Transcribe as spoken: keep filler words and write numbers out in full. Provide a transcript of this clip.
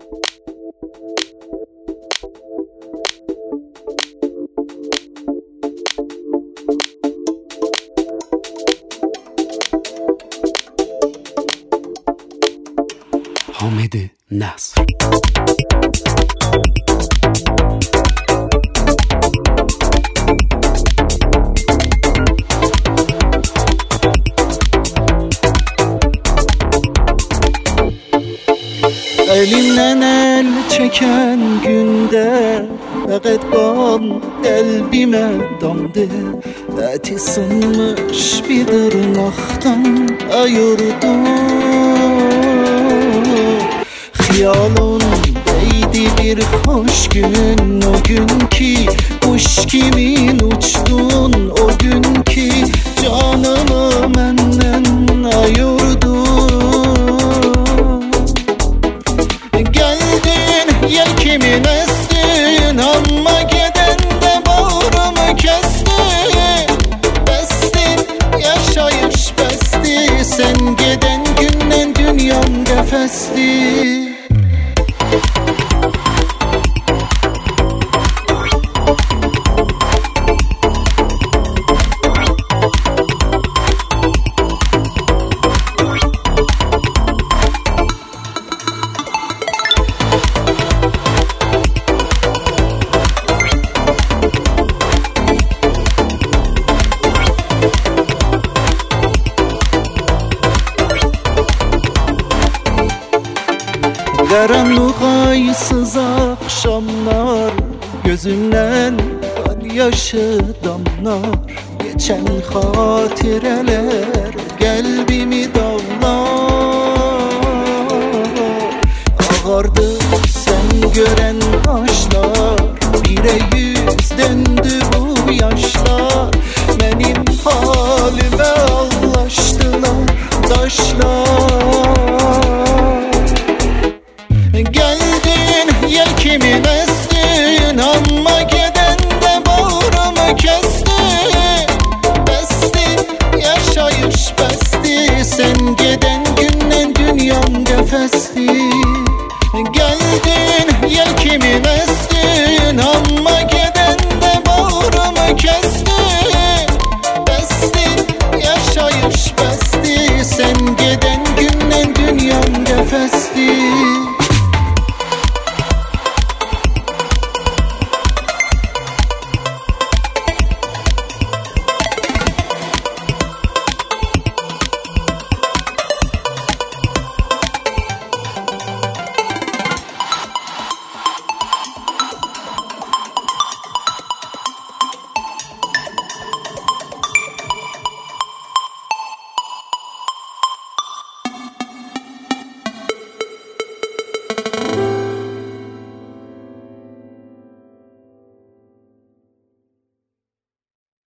حامد نصر. Elimden el çeken günde fəqət qan qəlbimə damdı. Əti sınmış bir dırnaqdan ayırdı. Xiyalın değdi bir hoş gün, o gün ki kuş kimin uçtun, o gün ki canımı məndən ayırdı. Geldin yelkimin estin, amma gedende bağrımı kestin. Bestin yaşayış besti, sen geden günden dünyam qəfəsdi. Qaranlıq aysız akşamlar, gözümden kan yaşı damlar. Geçen hatireler kalbimi dağlar. Ağardı sen gören kaşlar, bire yüz döndü bu yaşlar. Benim halime ağlaştılar taşlar. Geldin yelkimin estin, amma gedende bağrımı kestin. Bestin yaşayış besti, sen geden günden dünyam qəfəsdi. Geldin yelkimin estin, amma gedende bağrımı kestin. Bestin yaşayış besti, sen geden günden dünyam qəfəsdi.